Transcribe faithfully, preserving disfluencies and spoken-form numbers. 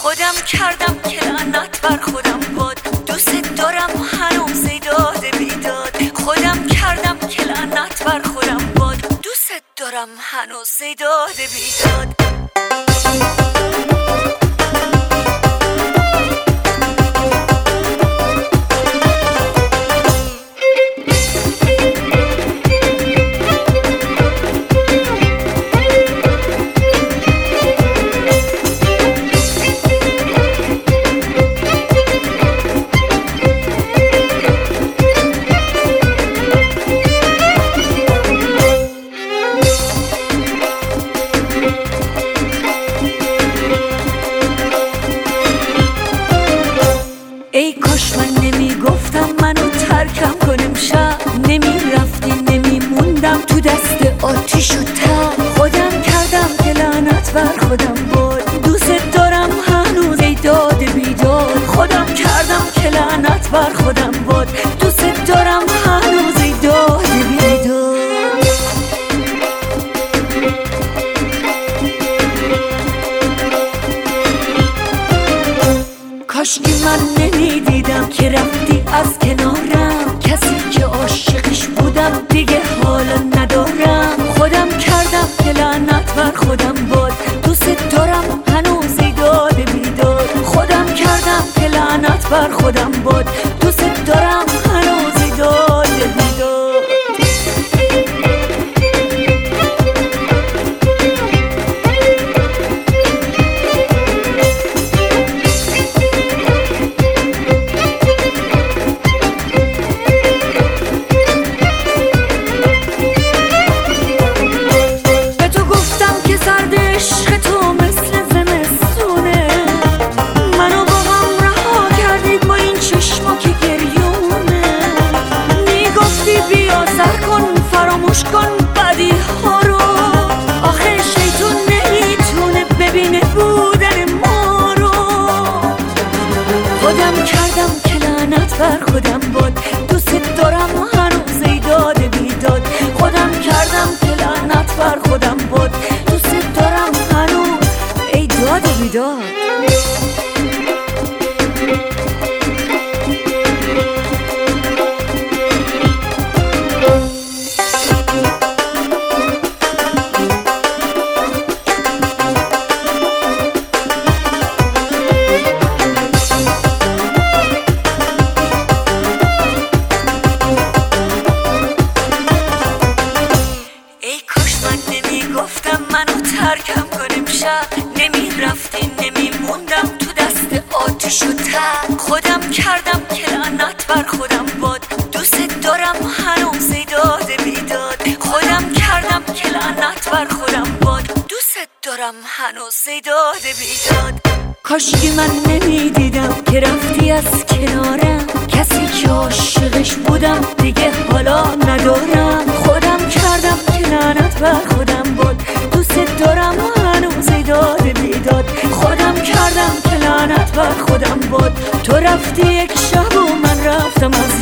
خودم کردم که لعنت بر خودم باد، دوست دارم هنوز داد بیداد. خودم کردم که لعنت بر خودم باد، دوست دارم هنوز داد بیداد. ای کاش من نمی گفتم منو ترکم کن امشب، نمی رفتی نمی موندم تو دست آتیش و تب. خودم کردم که لعنت بر خودم باد، دوست دارم هنوز ای داد بیداد. خودم کردم که لعنت بر خودم باد، دوست دارم هنوز ای داد بیداد. کاشکی من نمیدیدم که رفتی از کنارم، کسی که عاشقش بودم دیگه حالا ندارم. خودم کردم که لعنت بر خودم باد، دوست دارم هنوز ای داد بیداد. خودم کردم که لعنت بر خودم باد، دوست دارم هنوز ای داد بیداد. فراموش کن بدی ها رو، آخه شیطون نمیتونه ببینه بودن ما رو. خودم کردم که لعنت بر خودم باد، دوست دارم هنوز ای داد بیداد. خودم کردم که لعنت بر خودم باد، دوست دارم هنوز ای داد بیداد. گفتم منو ترکم کن امشب، نمی رفتی نمی موندم تو دست آتیش و تب. خودم کردم که لعنت بر خودم باد، دوست دارم هنوز ای داد بیداد. خودم کردم که لعنت بر خودم باد، دوست دارم هنوز ای داد بیداد. کاشکی من نمیدیدم که رفتی از کنارم، کسی که عاشقش بودم دیگه حالا ندارم. خودم کردم که لعنت بر خودم باد، دوست دارم هنوز ای داد بیداد. خودم کردم که لعنت بر خودم باد، تو رفتی یک شب و من رفتم از